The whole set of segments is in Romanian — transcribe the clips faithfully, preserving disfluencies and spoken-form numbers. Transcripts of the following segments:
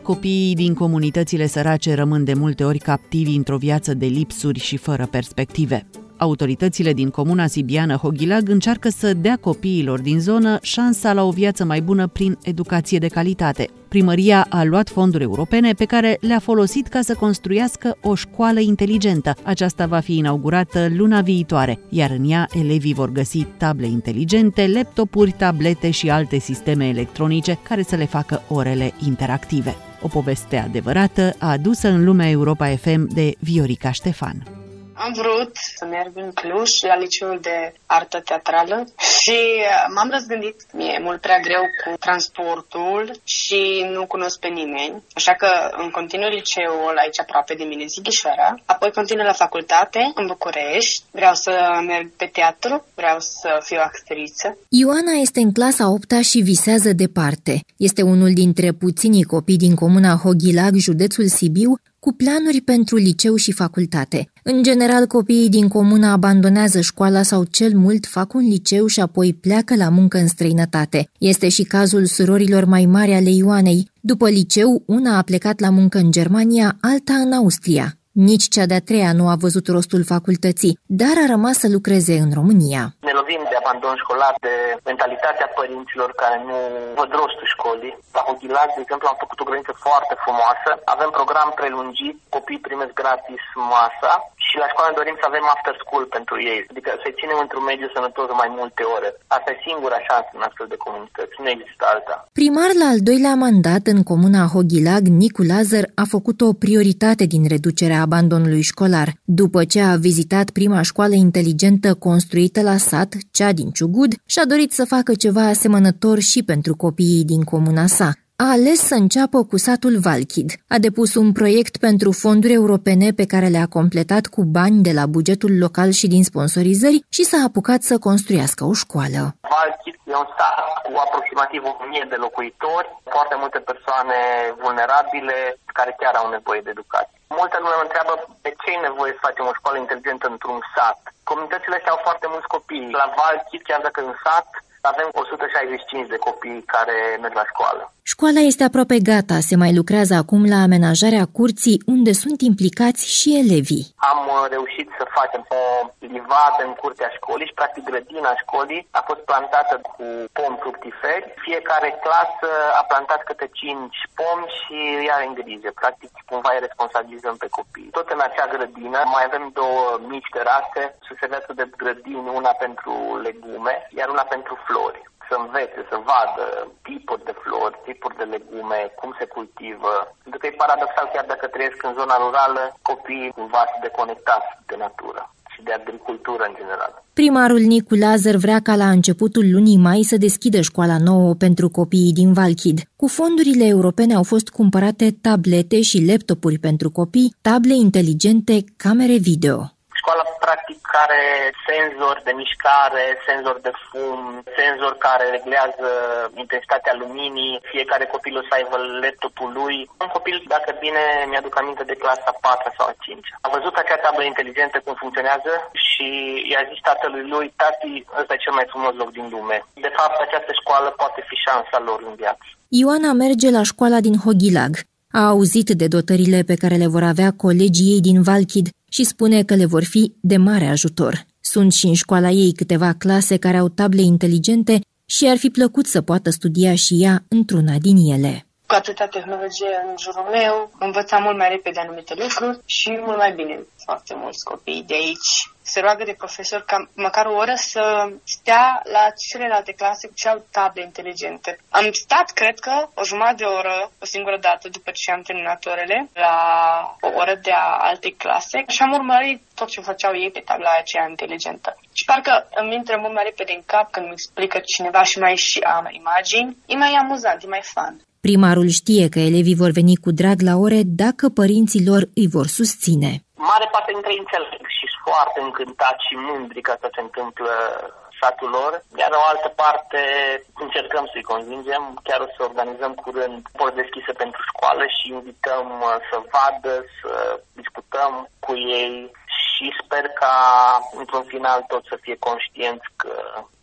Copiii din comunitățile sărace rămân de multe ori captivi într-o viață de lipsuri și fără perspective. Autoritățile din comuna sibiană Hoghilag încearcă să dea copiilor din zonă șansa la o viață mai bună prin educație de calitate. Primăria a luat fonduri europene pe care le-a folosit ca să construiască o școală inteligentă. Aceasta va fi inaugurată luna viitoare, iar în ea elevii vor găsi table inteligente, laptopuri, tablete și alte sisteme electronice care să le facă orele interactive. O poveste adevărată adusă în lumea Europa F M de Viorica Ștefan. Am vrut să merg în Cluj la liceul de artă teatrală și m-am răzgândit. Mi-e mult prea greu cu transportul și nu cunosc pe nimeni. Așa că îmi continui liceul aici aproape de mine, Sighișoara. Apoi continui la facultate în București. Vreau să merg pe teatru, vreau să fiu actriță. Ioana este în clasa a opta și visează departe. Este unul dintre puținii copii din comuna Hoghilag, județul Sibiu, cu planuri pentru liceu și facultate. În general, copiii din comună abandonează școala sau cel mult fac un liceu și apoi pleacă la muncă în străinătate. Este și cazul surorilor mai mari ale Ioanei. După liceu, una a plecat la muncă în Germania, alta în Austria. Nici cea de-a treia nu a văzut rostul facultății, dar a rămas să lucreze în România. Ne lovim de abandon școlar, de mentalitatea părinților care nu văd rostul școlii. La Hoghilag, de exemplu, am făcut o grădiniță foarte frumoasă. Avem program prelungit, copiii primesc gratis masa și la școală dorim să avem after school pentru ei. Adică să-i ținem într-un mediu sănătos mai multe ore. Asta e singura șansă în astfel de comunități, nu există alta. Primar la al doilea mandat în comuna Hoghilag, Nicu Lazar a făcut o prioritate din reducerea abandonului școlar. După ce a vizitat prima școală inteligentă construită la sat, cea din Ciugud, și-a dorit să facă ceva asemănător și pentru copiii din comuna sa. A ales să înceapă cu satul Valchid. A depus un proiect pentru fonduri europene pe care le-a completat cu bani de la bugetul local și din sponsorizări și s-a apucat să construiască o școală. Valchid e un sat cu aproximativ o mie de locuitori, foarte multe persoane vulnerabile care chiar au nevoie de educație. Multă lume mă întreabă de ce e nevoie să facem o școală inteligentă într-un sat. Comunitățile astea au foarte mulți copii. La Valchid, chiar dacă în sat, avem o sută șaizeci și cinci de copii care merg la școală. Școala este aproape gata, se mai lucrează acum la amenajarea curții, unde sunt implicați și elevii. Am reușit să facem o livadă în curtea școlii și practic grădina școlii a fost plantată cu pomi fructiferi. Fiecare clasă a plantat câte cinci pomi și îi are în grijă. Practic cumva îi responsabilizăm pe copii. Tot în acea grădină mai avem două mici terase, suseveață de grădini, una pentru legume, iar una pentru flori. Să învețe, să vadă tipuri de flori, tipuri de legume, cum se cultivă. Pentru că e paradoxal, chiar dacă trăiesc în zona rurală, copiii cumva se deconectați de natură și de agricultură în general. Primarul Nicu Lazar vrea ca la începutul lunii mai să deschidă școala nouă pentru copiii din Valchid. Cu fondurile europene au fost cumpărate tablete și laptopuri pentru copii, table inteligente, camere video. Școala practic are senzor de mișcare, senzor de fum, senzor care reglează intensitatea luminii, fiecare copil o să aibă laptopul lui. Un copil, dacă bine mi-aduc aminte, de clasa a patra sau a cincea. A văzut acea tablă inteligentă cum funcționează și i-a zis tatălui lui: tati, ăsta e cel mai frumos loc din lume. De fapt, această școală poate fi șansa lor în viață. Ioana merge la școala din Hoghilag. A auzit de dotările pe care le vor avea colegii ei din Valchid și spune că le vor fi de mare ajutor. Sunt și în școala ei câteva clase care au table inteligente și ar fi plăcut să poată studia și ea într-una din ele. Cu atâta tehnologie în jurul meu, învățam mult mai repede anumite lucruri și mult mai bine. Foarte mulți copii de aici se roagă de profesor ca măcar o oră să stea la celelalte clase ce au table inteligente. Am stat, cred că, o jumătate de oră, o singură dată, după ce am terminat orele, la o oră de a alte clase și am urmărit tot ce făceau ei pe tabla aceea inteligentă. Și parcă îmi intră mult mai repede în cap când îmi explică cineva și mai și am imagini. E mai amuzant, e mai fun. Primarul știe că elevii vor veni cu drag la ore dacă părinții lor îi vor susține. Mare parte dintre ei înțeleg și sunt foarte încântați și mândri că asta se întâmplă satul lor, iar o altă parte încercăm să-i convingem, chiar o să organizăm curând porți deschise pentru școală și invităm să vadă, să discutăm cu ei și sper ca într-un final tot să fie conștienți că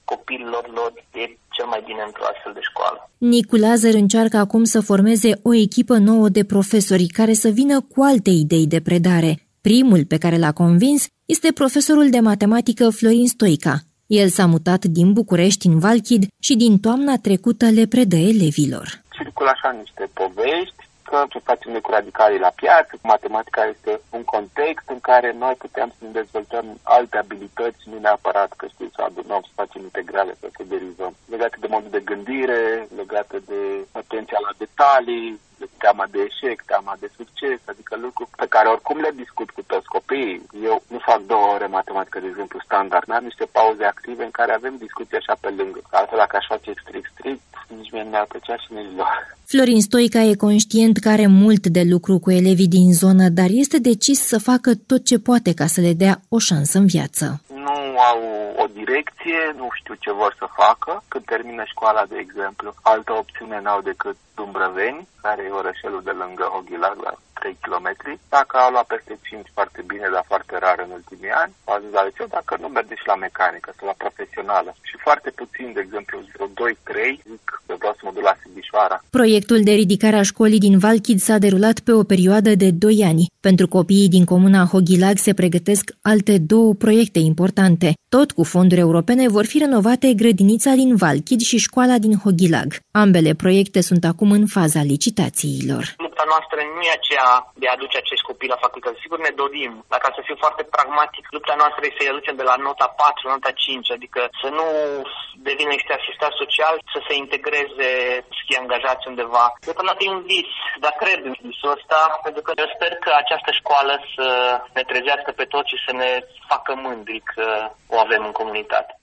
copiilor lor e cel mai bine într-o astfel de școală. Nicu Lazar încearcă acum să formeze o echipă nouă de profesori care să vină cu alte idei de predare. Primul pe care l-a convins este profesorul de matematică Florin Stoica. El s-a mutat din București în Valchid și din toamna trecută le predă elevilor. Circulă așa niște povești că ce facem noi cu radicalii la piață, matematica este un context în care noi putem să ne dezvoltăm alte abilități, nu neapărat că știi, să adunăm, să facem integrale, să se derivăm. Legate de modul de gândire, legate de atenția la detalii, de teama de eșec, teama de succes, adică lucruri pe care oricum le discut cu toți copiii. Eu nu fac două ore matematică, de exemplu, standard, am niște pauze active în care avem discuții așa pe lângă. Altfel, dacă aș face strict, strict, nici mie nu ar plăcea și nici lor. Florin Stoica e conștient că are mult de lucru cu elevii din zonă, dar este decis să facă tot ce poate ca să le dea o șansă în viață. Nu au o direcție, nu știu ce vor să facă. Când termină școala, de exemplu, altă opțiune n-au decât Dumbrăveni, care e orășelul de lângă Hoghilag, la trei kilometri. Dacă au luat peste cinci, foarte bine, dar foarte rar în ultimii ani, au ajuns la liceu, dacă nu merge și la mecanică sau la profesională. Și foarte puțin, de exemplu, vreo doi trei, zic că vreau să mă duc la Sighișoara. Proiectul de ridicare a școlii din Valchid s-a derulat pe o perioadă de doi ani. Pentru copiii din comuna Hoghilag se pregătesc alte două proiecte importante. Tot cu fonduri europene vor fi renovate grădinița din Valchid și școala din Hoghilag. Ambele proiecte sunt acum în faza licitațiilor. Lupta noastră nu e aceea de a aduce acești copii la facultate. Sigur ne dorim, dar ca să fiu foarte pragmatic, lupta noastră este să-i aducem de la nota patru, nota cinci, adică să nu devină niște asistat social, să se integreze, să fie angajați undeva. Deocamdată e un vis, dar cred în visul ăsta, pentru că eu sper că această școală să ne trezească pe toți și să ne facă mândri că o avem în comunitate.